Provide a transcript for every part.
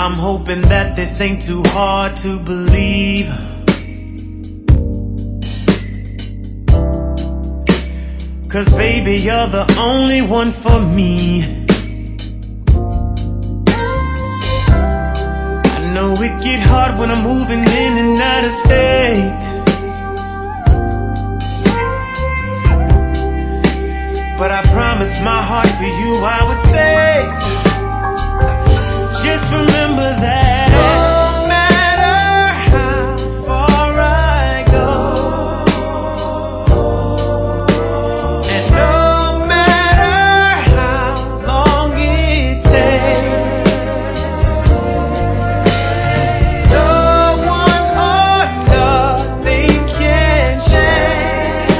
I'm hoping that this ain't too hard to believe. Cause baby, you're the only one for me. I know it get hard when I'm moving in and out of state, but I promise my heart for you I would stay. Just remember that no matter how far I go, and no matter how long it takes, no one or nothing can change.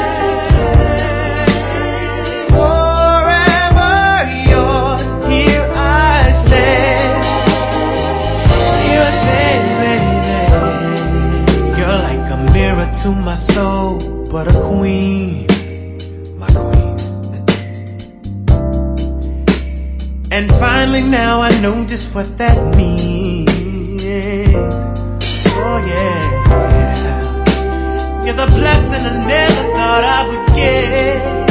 Forever yours, here I stand. To my soul, but a queen, my queen. And finally now I know just what that means. Oh yeah, you're the blessing I never thought I would get.